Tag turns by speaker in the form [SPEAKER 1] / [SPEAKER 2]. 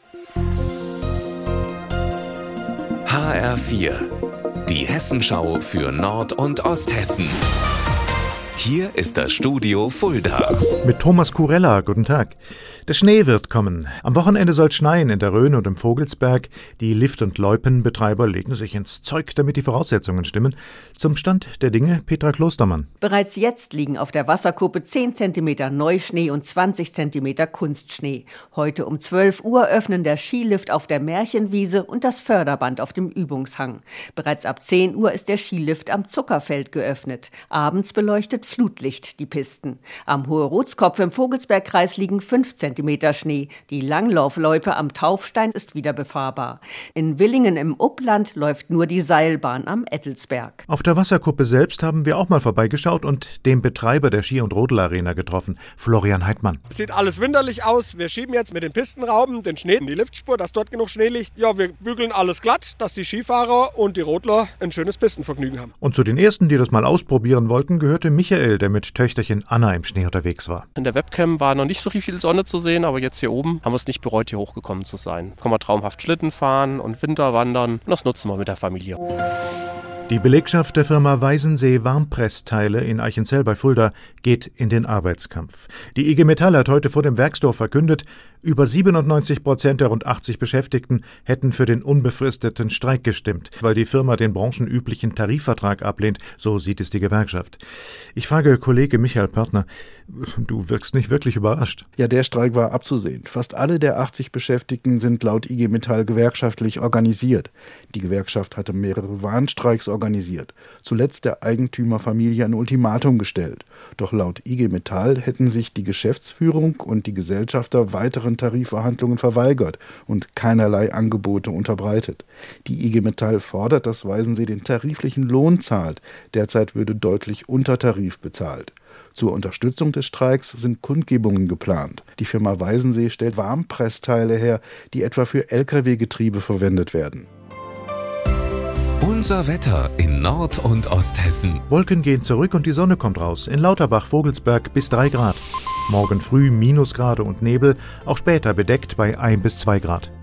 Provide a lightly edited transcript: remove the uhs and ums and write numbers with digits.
[SPEAKER 1] HR4, die Hessenschau für Nord- und Osthessen. Hier ist das Studio Fulda.
[SPEAKER 2] Mit Thomas Kurella, guten Tag. Der Schnee wird kommen. Am Wochenende soll es schneien in der Rhön und im Vogelsberg. Die Lift- und Loipenbetreiber legen sich ins Zeug, damit die Voraussetzungen stimmen. Zum Stand der Dinge, Petra Klostermann.
[SPEAKER 3] Bereits jetzt liegen auf der Wasserkuppe 10 cm Neuschnee und 20 cm Kunstschnee. Heute um 12 Uhr öffnen der Skilift auf der Märchenwiese und das Förderband auf dem Übungshang. Bereits ab 10 Uhr ist der Skilift am Zuckerfeld geöffnet. Abends beleuchtet Flutlicht die Pisten. Am Hohe-Rotskopf im Vogelsbergkreis liegen 5 cm Schnee. Die Langlaufloipe am Taufstein ist wieder befahrbar. In Willingen im Uppland läuft nur die Seilbahn am Ettelsberg.
[SPEAKER 2] Auf der Wasserkuppe selbst haben wir auch mal vorbeigeschaut und den Betreiber der Ski- und Rodelarena getroffen, Florian Heidmann.
[SPEAKER 4] Sieht alles winterlich aus. Wir schieben jetzt mit den Pistenrauben den Schnee in die Liftspur, dass dort genug Schnee liegt. Ja, wir bügeln alles glatt, dass die Skifahrer und die Rodler ein schönes Pistenvergnügen haben.
[SPEAKER 2] Und zu den ersten, die das mal ausprobieren wollten, gehörte Michael, der mit Töchterchen Anna im Schnee unterwegs war.
[SPEAKER 5] In der Webcam war noch nicht so viel Sonne zu sehen, aber jetzt hier oben haben wir es nicht bereut, hier hochgekommen zu sein. Kann man traumhaft Schlitten fahren und Winterwandern und das nutzen wir mit der Familie.
[SPEAKER 2] Die Belegschaft der Firma Weisensee Warmpressteile in Eichenzell bei Fulda geht in den Arbeitskampf. Die IG Metall hat heute vor dem Werkstor verkündet, über 97% der rund 80 Beschäftigten hätten für den unbefristeten Streik gestimmt, weil die Firma den branchenüblichen Tarifvertrag ablehnt, so sieht es die Gewerkschaft. Ich frage Kollege Michael Pörtner, du wirkst nicht wirklich überrascht.
[SPEAKER 6] Ja, der Streik war abzusehen. Fast alle der 80 Beschäftigten sind laut IG Metall gewerkschaftlich organisiert. Die Gewerkschaft hatte mehrere Warnstreiks organisiert. Zuletzt der Eigentümerfamilie ein Ultimatum gestellt. Doch laut IG Metall hätten sich die Geschäftsführung und die Gesellschafter weiteren Tarifverhandlungen verweigert und keinerlei Angebote unterbreitet. Die IG Metall fordert, dass Weisensee den tariflichen Lohn zahlt. Derzeit würde deutlich unter Tarif bezahlt. Zur Unterstützung des Streiks sind Kundgebungen geplant. Die Firma Weisensee stellt Warmpressteile her, die etwa für Lkw-Getriebe verwendet werden.
[SPEAKER 1] Unser Wetter in Nord- und Osthessen.
[SPEAKER 2] Wolken gehen zurück und die Sonne kommt raus. In Lauterbach-Vogelsberg bis 3 Grad. Morgen früh Minusgrade und Nebel, auch später bedeckt bei 1 bis 2 Grad.